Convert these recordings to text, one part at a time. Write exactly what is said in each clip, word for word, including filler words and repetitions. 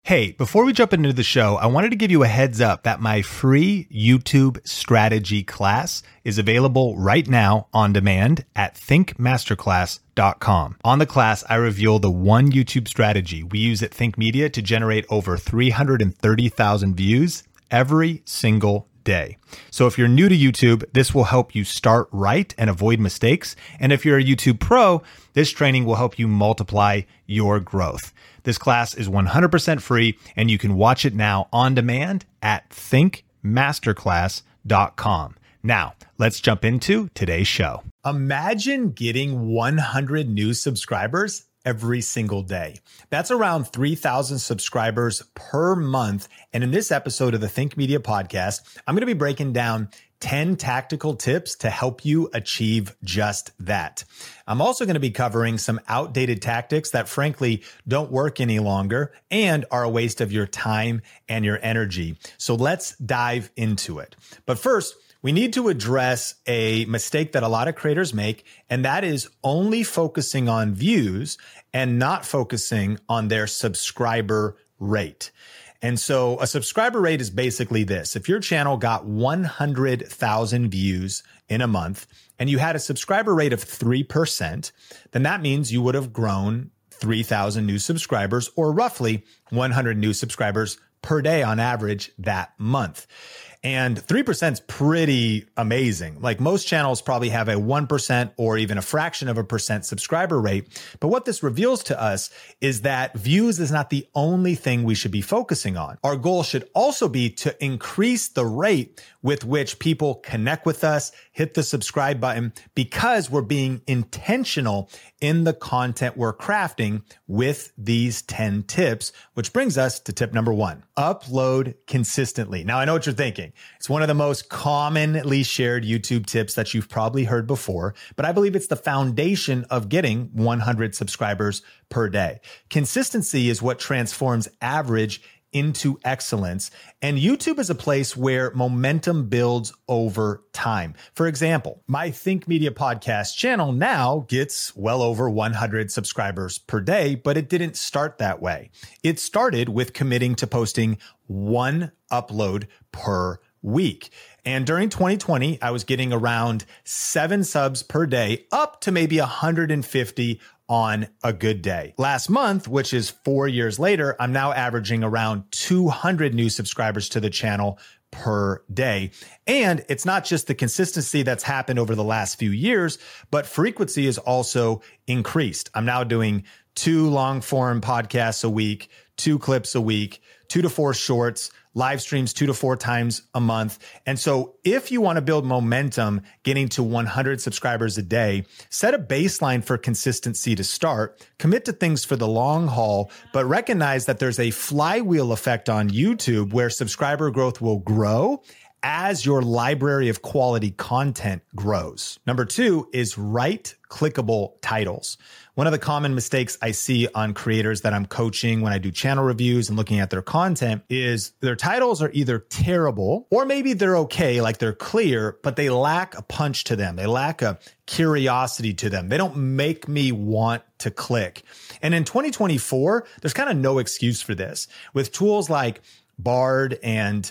Hey, before we jump into the show, I wanted to give you a heads up that my free YouTube strategy class is available right now on demand at think masterclass dot com. On the class, I reveal the one YouTube strategy we use at Think Media to generate over three hundred thirty thousand views every single day. So if you're new to YouTube, this will help you start right and avoid mistakes. And if you're a YouTube pro, this training will help you multiply your growth. This class is one hundred percent free, and you can watch it now on demand at think masterclass dot com. Now, let's jump into today's show. Imagine getting one hundred new subscribers every single day. That's around three thousand subscribers per month. And in this episode of the Think Media podcast, I'm going to be breaking down ten tactical tips to help you achieve just that. I'm also going to be covering some outdated tactics that frankly don't work any longer and are a waste of your time and your energy. So let's dive into it. But first, we need to address a mistake that a lot of creators make, and that is only focusing on views and not focusing on their subscriber rate. And so a subscriber rate is basically this. If your channel got one hundred thousand views in a month and you had a subscriber rate of three percent, then that means you would have grown three thousand new subscribers, or roughly one hundred new subscribers per day on average that month. And three percent is pretty amazing. Like most channels probably have a one percent or even a fraction of a percent subscriber rate. But what this reveals to us is that views is not the only thing we should be focusing on. Our goal should also be to increase the rate with which people connect with us, hit the subscribe button, because we're being intentional in the content we're crafting with these ten tips, which brings us to tip number one. Upload consistently. Now, I know what you're thinking. It's one of the most commonly shared YouTube tips that you've probably heard before, but I believe it's the foundation of getting one hundred subscribers per day. Consistency is what transforms average into excellence. And YouTube is a place where momentum builds over time. For example, my Think Media podcast channel now gets well over one hundred subscribers per day, but it didn't start that way. It started with committing to posting one upload per week. And during twenty twenty, I was getting around seven subs per day, up to maybe one hundred fifty on a good day. Last month, which is four years later, I'm now averaging around two hundred new subscribers to the channel per day. And it's not just the consistency that's happened over the last few years, but frequency is also increased. I'm now doing two long form podcasts a week, two clips a week, two to four shorts, live streams two to four times a month. And so if you want to build momentum, getting to one hundred subscribers a day, set a baseline for consistency to start, commit to things for the long haul, but recognize that there's a flywheel effect on YouTube where subscriber growth will grow as your library of quality content grows. Number two is write clickable titles. One of the common mistakes I see on creators that I'm coaching when I do channel reviews and looking at their content is their titles are either terrible or maybe they're okay, like they're clear, but they lack a punch to them. They lack a curiosity to them. They don't make me want to click. And in twenty twenty-four, there's kind of no excuse for this. With tools like Bard and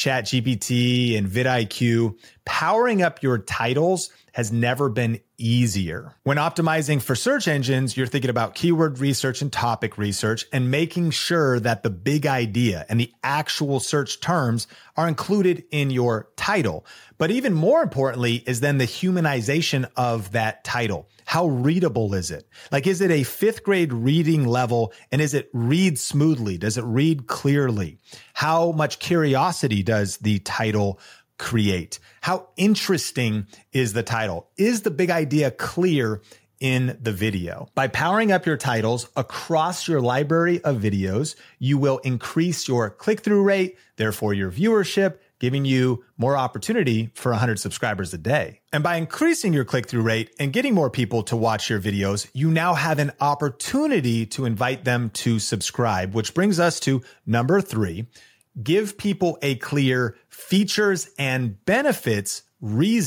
ChatGPT and vidIQ, powering up your titles has never been easier. When optimizing for search engines, you're thinking about keyword research and topic research and making sure that the big idea and the actual search terms are included in your title. But even more importantly is then the humanization of that title. How readable is it? Like, is it a fifth grade reading level, and is it read smoothly? Does it read clearly? How much curiosity does the title create? How interesting is the title? Is the big idea clear in the video? By powering up your titles across your library of videos, you will increase your click-through rate, therefore your viewership, giving you more opportunity for one hundred subscribers a day. And by increasing your click-through rate and getting more people to watch your videos, you now have an opportunity to invite them to subscribe, which brings us to number three. Give people a clear features and benefits reason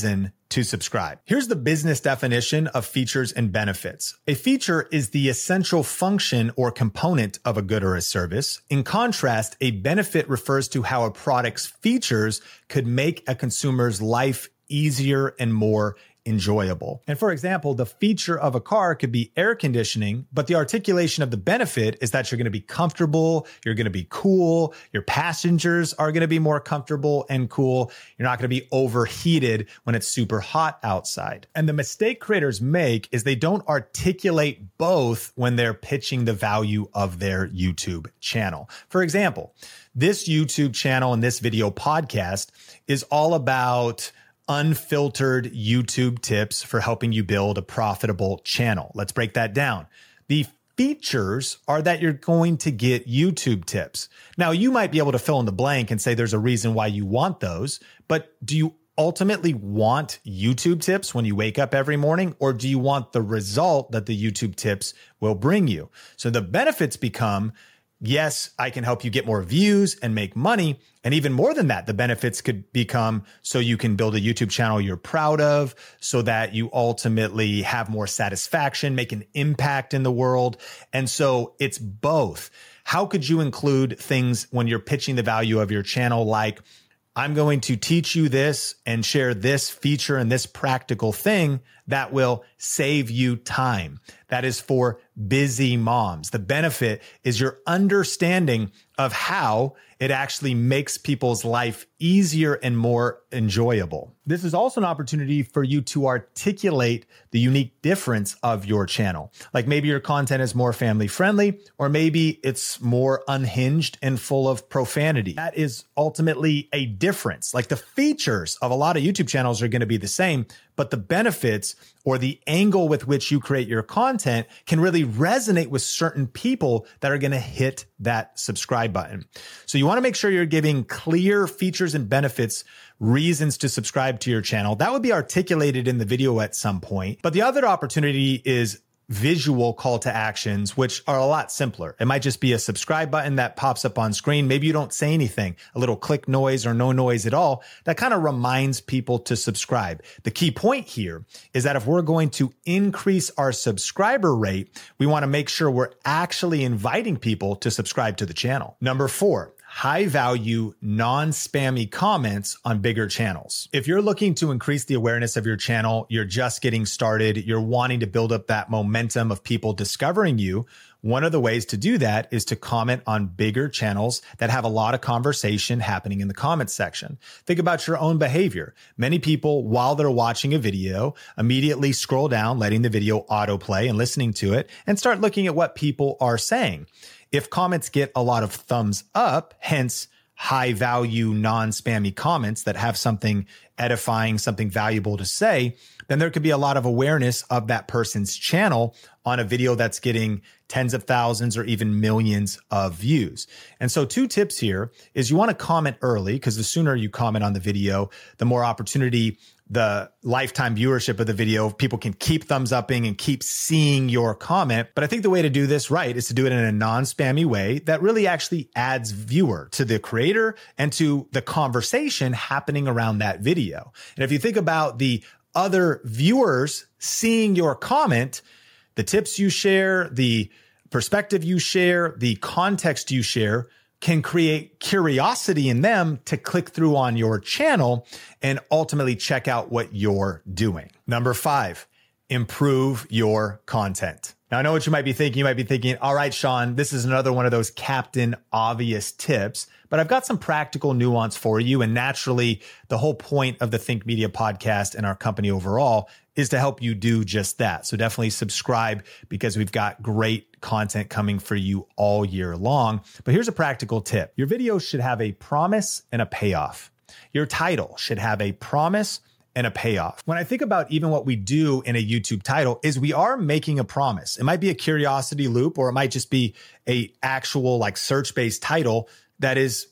to subscribe. Here's the business definition of features and benefits. A feature is the essential function or component of a good or a service. In contrast, a benefit refers to how a product's features could make a consumer's life easier and more enjoyable. And for example, the feature of a car could be air conditioning, but the articulation of the benefit is that you're going to be comfortable, you're going to be cool, your passengers are going to be more comfortable and cool, you're not going to be overheated when it's super hot outside. And the mistake creators make is they don't articulate both when they're pitching the value of their YouTube channel. For example, this YouTube channel and this video podcast is all about unfiltered YouTube tips for helping you build a profitable channel. Let's break that down. The features are that you're going to get YouTube tips. Now, you might be able to fill in the blank and say there's a reason why you want those, but do you ultimately want YouTube tips when you wake up every morning, or do you want the result that the YouTube tips will bring you? So the benefits become, yes, I can help you get more views and make money. And even more than that, the benefits could become so you can build a YouTube channel you're proud of, so that you ultimately have more satisfaction, make an impact in the world. And so it's both. How could you include things when you're pitching the value of your channel, like, I'm going to teach you this and share this feature and this practical thing that will save you time. That is for busy moms. The benefit is your understanding of how it actually makes people's life easier and more enjoyable. This is also an opportunity for you to articulate the unique difference of your channel. Like maybe your content is more family friendly, or maybe it's more unhinged and full of profanity. That is ultimately a difference. Like the features of a lot of YouTube channels are going to be the same, but the benefits or the angle with which you create your content can really resonate with certain people that are going to hit that subscribe button. So you want to make sure you're giving clear features and benefits, reasons to subscribe to your channel. That would be articulated in the video at some point. But the other opportunity is visual call to actions, which are a lot simpler. It might just be a subscribe button that pops up on screen. Maybe you don't say anything, a little click noise or no noise at all. That kind of reminds people to subscribe. The key point here is that if we're going to increase our subscriber rate, we want to make sure we're actually inviting people to subscribe to the channel. Number four, high value, non-spammy comments on bigger channels. If you're looking to increase the awareness of your channel, you're just getting started, you're wanting to build up that momentum of people discovering you, one of the ways to do that is to comment on bigger channels that have a lot of conversation happening in the comments section. Think about your own behavior. Many people, while they're watching a video, immediately scroll down, letting the video autoplay and listening to it, and start looking at what people are saying. If comments get a lot of thumbs up, hence high value, non-spammy comments that have something edifying, something valuable to say, then there could be a lot of awareness of that person's channel on a video that's getting tens of thousands or even millions of views. And so two tips here is you want to comment early, because the sooner you comment on the video, the more opportunity, the lifetime viewership of the video, people can keep thumbs upping and keep seeing your comment. But I think the way to do this right is to do it in a non-spammy way that really actually adds viewer to the creator and to the conversation happening around that video. And if you think about the other viewers seeing your comment, the tips you share, the perspective you share, the context you share can create curiosity in them to click through on your channel and ultimately check out what you're doing. Number five, improve your content. Now, I know what you might be thinking. You might be thinking, all right, Sean, this is another one of those Captain Obvious tips, but I've got some practical nuance for you. And naturally, the whole point of the Think Media podcast and our company overall is to help you do just that. So definitely subscribe, because we've got great content coming for you all year long. But here's a practical tip. Your video should have a promise and a payoff. Your title should have a promise and a payoff. When I think about even what we do in a YouTube title is we are making a promise. It might be a curiosity loop, or it might just be a actual like search-based title that is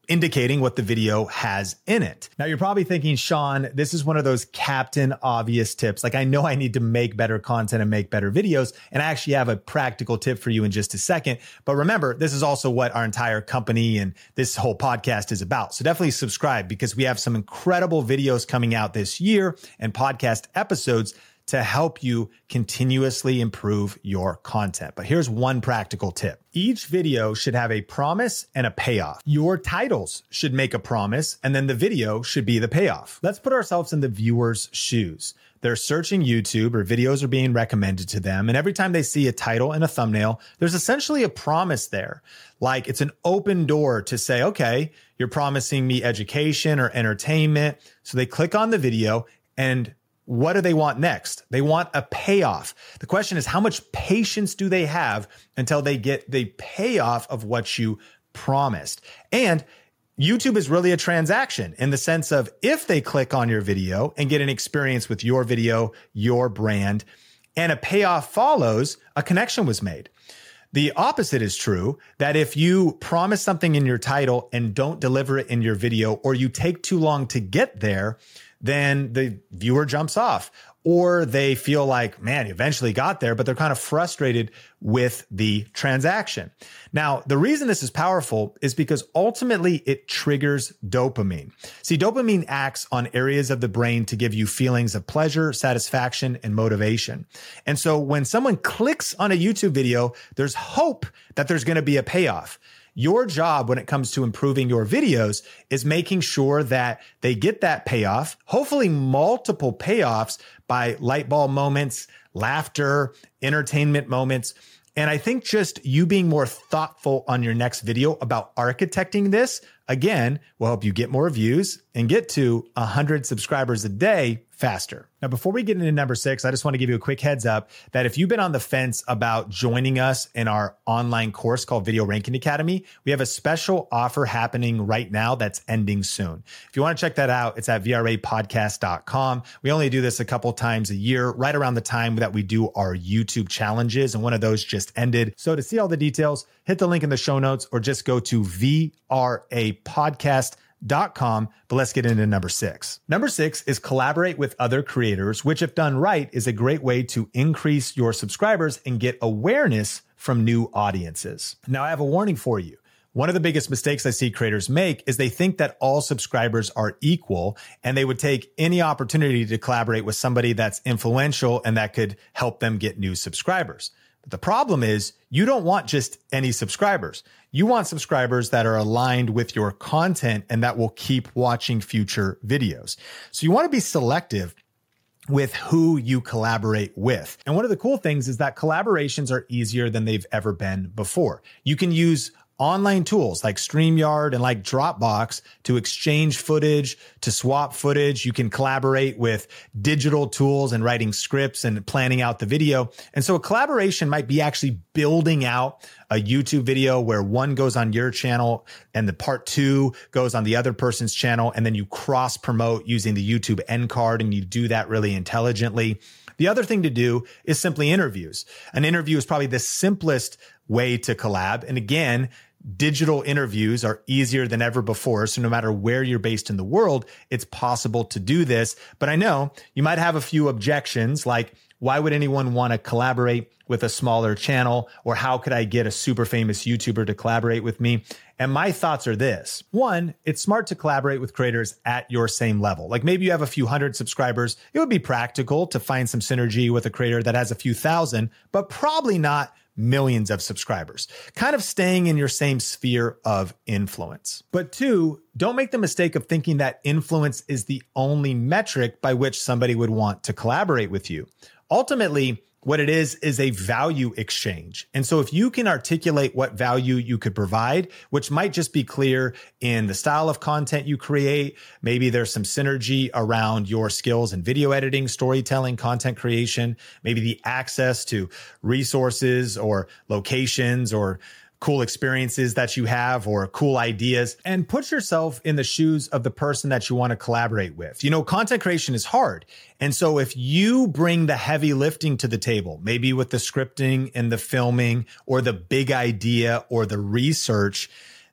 indicating what the video has in it. Now, you're probably thinking, Sean, this is one of those Captain Obvious tips. Like, I know I need to make better content and make better videos, and I actually have a practical tip for you in just a second. But remember, this is also what our entire company and this whole podcast is about. So definitely subscribe, because we have some incredible videos coming out this year and podcast episodes to help you continuously improve your content. But here's one practical tip. Each video should have a promise and a payoff. Your titles should make a promise, and then the video should be the payoff. Let's put ourselves in the viewer's shoes. They're searching YouTube, or videos are being recommended to them, and every time they see a title and a thumbnail, there's essentially a promise there. Like, it's an open door to say, okay, you're promising me education or entertainment. So they click on the video, and what do they want next? They want a payoff. The question is, how much patience do they have until they get the payoff of what you promised? And YouTube is really a transaction in the sense of, if they click on your video and get an experience with your video, your brand, and a payoff follows, a connection was made. The opposite is true, that if you promise something in your title and don't deliver it in your video, or you take too long to get there, then the viewer jumps off, or they feel like, man, you eventually got there, but they're kind of frustrated with the transaction. Now, the reason this is powerful is because ultimately it triggers dopamine. See, dopamine acts on areas of the brain to give you feelings of pleasure, satisfaction, and motivation. And so when someone clicks on a YouTube video, there's hope that there's going to be a payoff. Your job when it comes to improving your videos is making sure that they get that payoff, hopefully multiple payoffs by light bulb moments, laughter, entertainment moments. And I think just you being more thoughtful on your next video about architecting this, again, will help you get more views and get to one hundred subscribers a day faster. Now, before we get into number six, I just want to give you a quick heads up that if you've been on the fence about joining us in our online course called Video Ranking Academy, we have a special offer happening right now that's ending soon. If you want to check that out, it's at v r a podcast dot com. We only do this a couple times a year, right around the time that we do our YouTube challenges, and one of those just ended. So to see all the details, hit the link in the show notes, or just go to v r a podcast dot com. But let's get into number six. Number six is collaborate with other creators, which, if done right, is a great way to increase your subscribers and get awareness from new audiences. Now, I have a warning for you. One of the biggest mistakes I see creators make is they think that all subscribers are equal, and they would take any opportunity to collaborate with somebody that's influential and that could help them get new subscribers. But the problem is, you don't want just any subscribers. You want subscribers that are aligned with your content and that will keep watching future videos. So you want to be selective with who you collaborate with. And one of the cool things is that collaborations are easier than they've ever been before. You can use online tools like StreamYard and like Dropbox to exchange footage, to swap footage. You can collaborate with digital tools and writing scripts and planning out the video. And so a collaboration might be actually building out a YouTube video where one goes on your channel and the part two goes on the other person's channel, and then you cross promote using the YouTube end card, and you do that really intelligently. The other thing to do is simply interviews. An interview is probably the simplest way to collab. And again, digital interviews are easier than ever before. So no matter where you're based in the world, it's possible to do this. But I know you might have a few objections, like, why would anyone want to collaborate with a smaller channel? Or how could I get a super famous YouTuber to collaborate with me? And my thoughts are this. One, it's smart to collaborate with creators at your same level. Like, maybe you have a few hundred subscribers. It would be practical to find some synergy with a creator that has a few thousand, but probably not millions of subscribers, kind of staying in your same sphere of influence. But two, don't make the mistake of thinking that influence is the only metric by which somebody would want to collaborate with you. Ultimately, what it is, is a value exchange. And so if you can articulate what value you could provide, which might just be clear in the style of content you create, maybe there's some synergy around your skills in video editing, storytelling, content creation, maybe the access to resources or locations or cool experiences that you have or cool ideas, and put yourself in the shoes of the person that you want to collaborate with. You know, content creation is hard. And so if you bring the heavy lifting to the table, maybe with the scripting and the filming or the big idea or the research,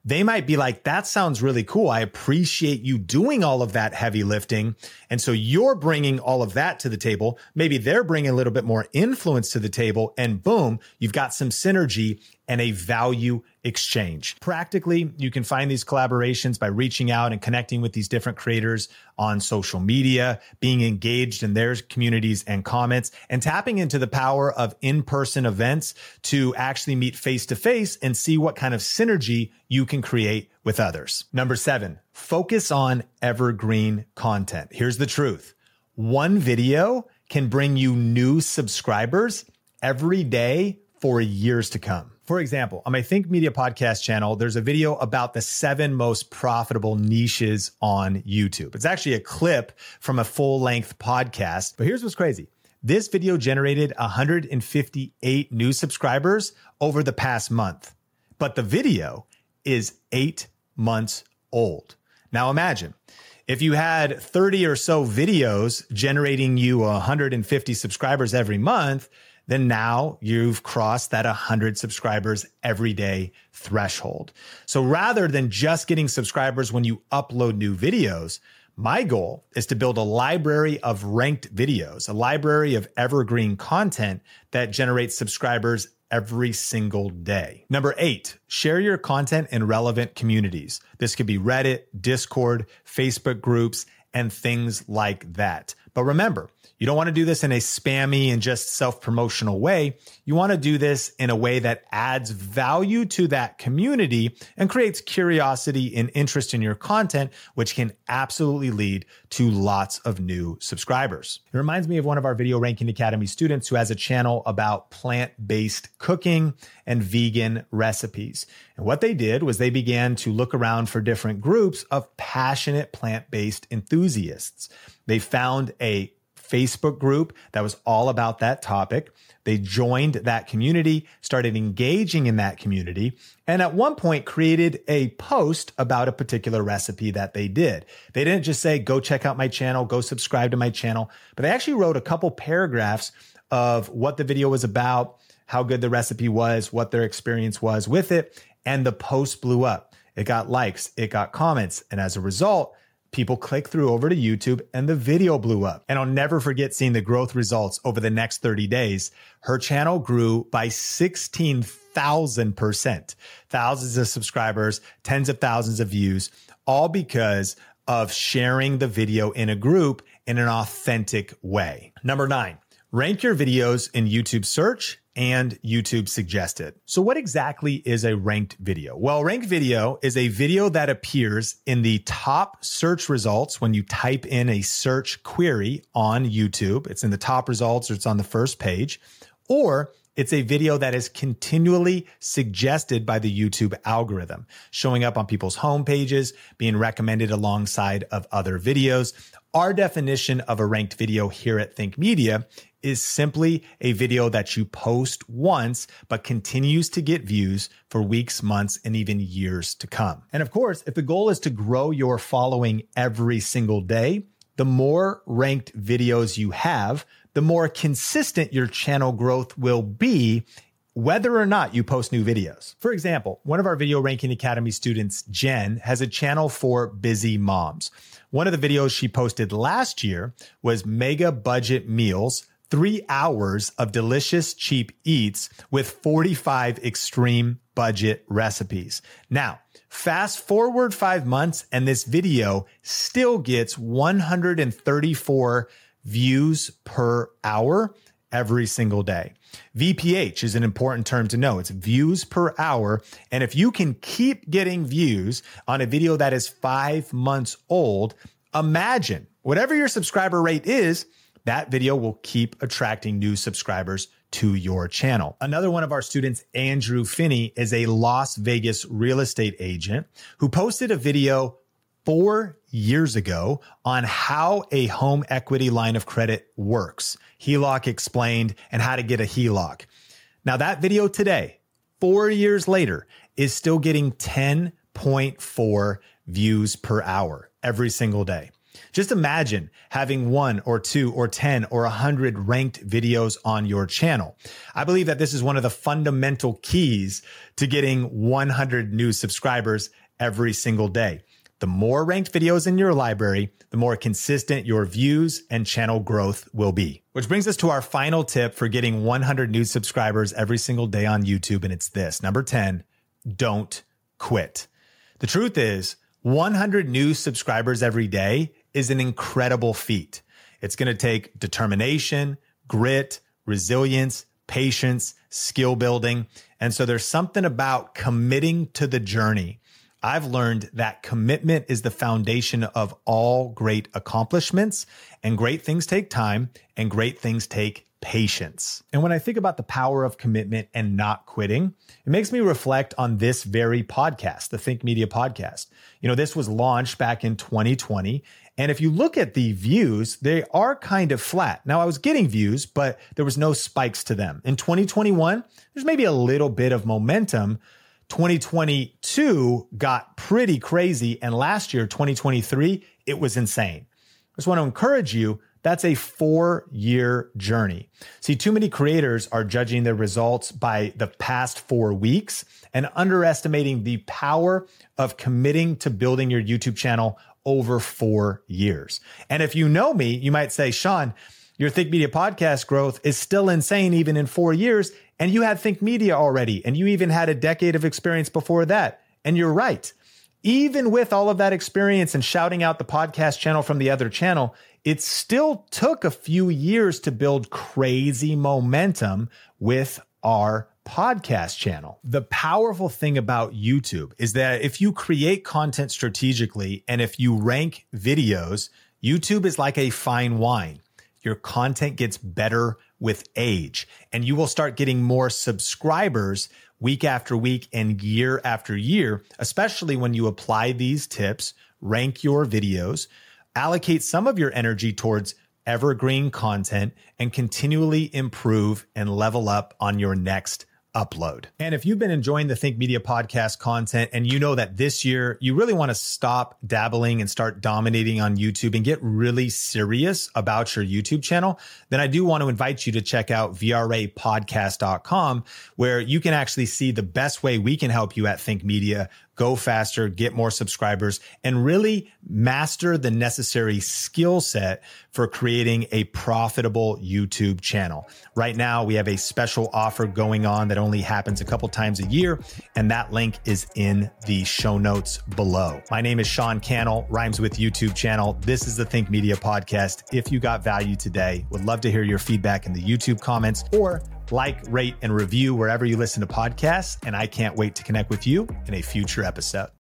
They might be like, that sounds really cool. I appreciate you doing all of that heavy lifting. And so you're bringing all of that to the table. Maybe they're bringing a little bit more influence to the table, and boom, you've got some synergy and a value exchange. Practically, you can find these collaborations by reaching out and connecting with these different creators on social media, being engaged in their communities and comments, and tapping into the power of in-person events to actually meet face-to-face and see what kind of synergy you can create with others. Number seven, focus on evergreen content. Here's the truth. One video can bring you new subscribers every day for years to come. For example, on my Think Media podcast channel, there's a video about the seven most profitable niches on YouTube. It's actually a clip from a full-length podcast. But here's what's crazy. This video generated one hundred fifty-eight new subscribers over the past month. But the video is eight months old. Now imagine, if you had thirty or so videos generating you one hundred fifty subscribers every month, then now you've crossed that one hundred subscribers every day threshold. So rather than just getting subscribers when you upload new videos, my goal is to build a library of ranked videos, a library of evergreen content that generates subscribers every single day. Number eight, share your content in relevant communities. This could be Reddit, Discord, Facebook groups, and things like that. But remember, you don't want to do this in a spammy and just self-promotional way. You want to do this in a way that adds value to that community and creates curiosity and interest in your content, which can absolutely lead to lots of new subscribers. It reminds me of one of our Video Ranking Academy students who has a channel about plant-based cooking and vegan recipes. And what they did was they began to look around for different groups of passionate plant-based enthusiasts. They found a Facebook group that was all about that topic. They joined that community, started engaging in that community, and at one point created a post about a particular recipe that they did. They didn't just say, go check out my channel, go subscribe to my channel, but they actually wrote a couple paragraphs of what the video was about, how good the recipe was, what their experience was with it, and the post blew up. It got likes, it got comments, and as a result, people clicked through over to YouTube and the video blew up. And I'll never forget seeing the growth results over the next thirty days. Her channel grew by sixteen thousand percent. Thousands of subscribers, tens of thousands of views, all because of sharing the video in a group in an authentic way. Number nine, rank your videos in YouTube search and YouTube suggested. So what exactly is a ranked video? Well, ranked video is a video that appears in the top search results when you type in a search query on YouTube. It's in the top results or it's on the first page, or it's a video that is continually suggested by the YouTube algorithm, showing up on people's home pages, being recommended alongside of other videos. Our definition of a ranked video here at Think Media is simply a video that you post once, but continues to get views for weeks, months, and even years to come. And of course, if the goal is to grow your following every single day, the more ranked videos you have, the more consistent your channel growth will be, whether or not you post new videos. For example, one of our Video Ranking Academy students, Jen, has a channel for busy moms. One of the videos she posted last year was mega budget meals, three hours of delicious cheap eats with forty-five extreme budget recipes. Now, fast forward five months and this video still gets one hundred thirty-four views per hour every single day. V P H is an important term to know. It's views per hour. And if you can keep getting views on a video that is five months old, imagine whatever your subscriber rate is, that video will keep attracting new subscribers to your channel. Another one of our students, Andrew Finney, is a Las Vegas real estate agent who posted a video four years ago on how a home equity line of credit works. H E L O C explained and how to get a H E L O C. Now that video today, four years later, is still getting ten point four views per hour every single day. Just imagine having one or two or ten or a hundred ranked videos on your channel. I believe that this is one of the fundamental keys to getting one hundred new subscribers every single day. The more ranked videos in your library, the more consistent your views and channel growth will be. Which brings us to our final tip for getting one hundred new subscribers every single day on YouTube. And it's this. Number ten, don't quit. The truth is, one hundred new subscribers every day is an incredible feat. It's going to take determination, grit, resilience, patience, skill building. And so there's something about committing to the journey. I've learned that commitment is the foundation of all great accomplishments, and great things take time and great things take patience. And when I think about the power of commitment and not quitting, it makes me reflect on this very podcast, the Think Media podcast. You know, this was launched back in twenty twenty. And if you look at the views, they are kind of flat. Now, I was getting views, but there was no spikes to them. In twenty twenty-one, there's maybe a little bit of momentum. twenty twenty-two got pretty crazy. And last year, twenty twenty-three, it was insane. I just want to encourage you. That's a four-year journey. See, too many creators are judging their results by the past four weeks and underestimating the power of committing to building your YouTube channel over four years. And if you know me, you might say, Sean, your Think Media podcast growth is still insane even in four years. And you had Think Media already. And you even had a decade of experience before that. And you're right. Even with all of that experience and shouting out the podcast channel from the other channel, it still took a few years to build crazy momentum with our podcast channel. The powerful thing about YouTube is that if you create content strategically and if you rank videos, YouTube is like a fine wine. Your content gets better with age, and you will start getting more subscribers week after week and year after year, especially when you apply these tips, rank your videos, allocate some of your energy towards evergreen content, and continually improve and level up on your next upload. And if you've been enjoying the Think Media podcast content and you know that this year you really want to stop dabbling and start dominating on YouTube and get really serious about your YouTube channel, then I do want to invite you to check out V R A podcast dot com, where you can actually see the best way we can help you at Think Media go faster, get more subscribers, and really master the necessary skill set for creating a profitable YouTube channel. Right now, we have a special offer going on that only happens a couple times a year, and that link is in the show notes below. My name is Sean Cannell, rhymes with YouTube channel. This is the Think Media podcast. If you got value today, would love to hear your feedback in the YouTube comments, or like, rate, and review wherever you listen to podcasts. And I can't wait to connect with you in a future episode.